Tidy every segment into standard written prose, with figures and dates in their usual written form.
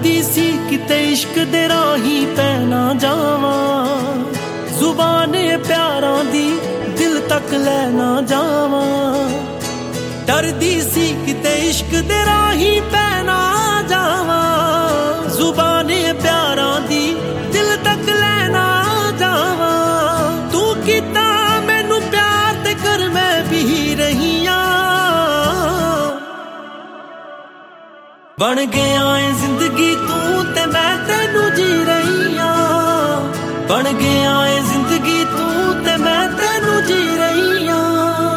ਡਰਦੀ ਸੀ ਕਿਤੇ ਇਸ਼ਕ ਦੇ ਰਾਹੀਂ ਪੈ ਨਾ ਜਾਵਾਂ, ਜ਼ੁਬਾਨੇ ਪਿਆਰਾਂ ਦੀ ਦਿਲ ਤੱਕ ਲੈ ਨਾ ਜਾਵਾਂ। ਡਰਦੀ ਸੀ ਕਿਤੇ ਇਸ਼ਕ ਦੇ ਰਾਹੀਂ ਪੈ ਨਾ ਜਾਵਾਂ, ਜ਼ੁਬਾਨੇ ਪਿਆਰਾਂ ਦੀ ਦਿਲ ਤੱਕ ਲੈ ਨਾ ਜਾਵਾਂ। ਤੂੰ ਕੀਤਾ ਮੈਨੂੰ ਪਿਆਰ ਤੇ ਕਰ ਮੈਂ ਵੀ ਰਹੀ ਆਂ, ਬਣ ਗਿਆ ਏ ਜ਼ਿੰਦਗੀ ਤੂੰ ਤੇ ਮੈਂ ਤੈਨੂੰ ਜੀ ਰਹੀ ਆਂ, ਬਣ ਗਿਆ ਏ ਜ਼ਿੰਦਗੀ ਤੂੰ ਤੇ ਮੈਂ ਤੈਨੂੰ ਜੀ ਰਹੀ ਆਂ।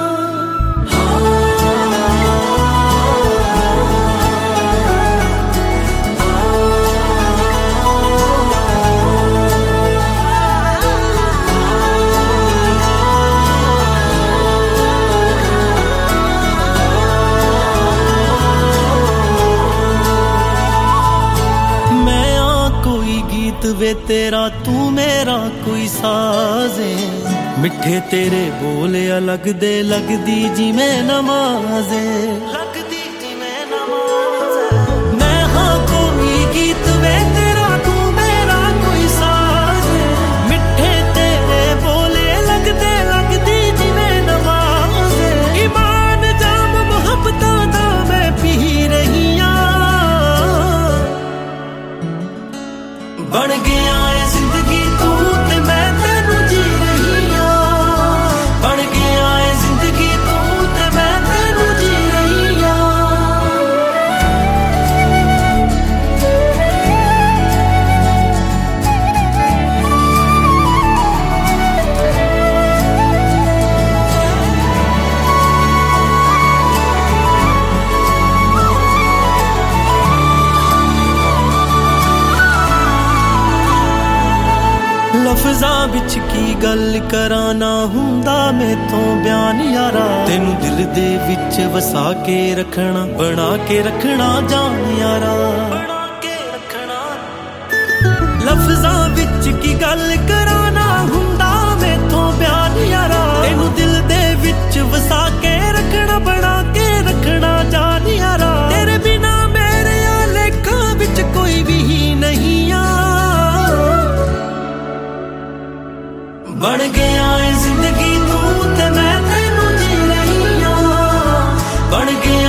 ਵੇ ਤੇਰਾ ਤੂੰ ਮੇਰਾ ਕੋਈ ਸਾਜ਼ ਏ, ਮਿੱਠੇ ਤੇਰੇ ਬੋਲ ਅਲੱਗ ਦੇ ਲੱਗਦੀ ਜਿਵੇਂ ਨਮਾਜ਼ ਏ, ਲੱਗਦੀ ਜਿਵੇਂ ਨਮਾਜ਼ ਏ। ਮੈਂ ਹਾਂ ਕੋਈ ਗੀਤ ਵੇ ਤੇਰਾ ਤੂੰ ਮੇਰਾ ਕੋਈ ਸਾਜ਼ ਏ, ਮਿੱਠੇ ਤੇਰੇ ਬੋਲ ਲੱਗਦੀ ਜਿਵੇਂ ਨਮਾਜ਼ ਏ। ਈਮਾਨ ਜਾਮ ਮੁਹੱਬਤਾਂ ਦਾ ਮੈਂ ਪੀ ਰਹੀ ਆਂ, ਬਣ ਗਿਆ ਏ ਜ਼ਿੰਦਗੀ ਤੂੰ ਤੇ ਮੈਂ ਤੈਨੂੰ ਜੀ ਰਹੀ ਆਂ, ਬਣ ਗਿਆ ਏ ਜ਼ਿੰਦਗੀ ਤੂੰ ਤੇ ਮੈਂ ਤੈਨੂੰ ਜੀ ਰਹੀ ਆਂ। ਲਫ਼ਜ਼ਾਂ ਵਿੱਚ ਕੀ ਗੱਲ ਕਰਾਂ ਨਾ ਹੁੰਦਾ ਮੈਥੋਂ ਬਿਆਨ ਯਾਰਾ, ਤੈਨੂੰ ਦਿਲ ਦੇ ਵਿੱਚ ਵਸਾ ਕੇ ਰੱਖਣਾ ਬਣਾ ਕੇ ਰੱਖਣਾ ਜਾਨ ਯਾਰਾ, ਬਣਾ ਕੇ ਰੱਖਣਾ। ਲਫ਼ਜ਼ਾਂ ਵਿੱਚ ਕੀ ਗੱਲ ਕਰਾਂ ਨਾ ਹੁੰਦਾ ਮੈਥੋਂ ਬਿਆਨ ਯਾਰਾ, ਤੈਨੂੰ ਦਿਲ ਦੇ ਵਿੱਚ ਵਸਾ ਕੇ ਰੱਖਣਾ ਬਣਾ ਕੇ ਰੱਖਣਾ ਜਾਨ ਯਾਰਾ। ਤੇਰੇ ਬਿਨਾ ਮੇਰੇ ਲੇਖਾਂ ਵਿੱਚ ਕੋਈ ਵੀ ਨਹੀਂ ਆ, ਬਣ ਗਿਆ ਏ ਜ਼ਿੰਦਗੀ ਤੂੰ ਤੇ ਮੈਂ ਤੈਨੂੰ ਜੀ ਰਹੀ ਆਂ, ਬਣ ਗਿਆ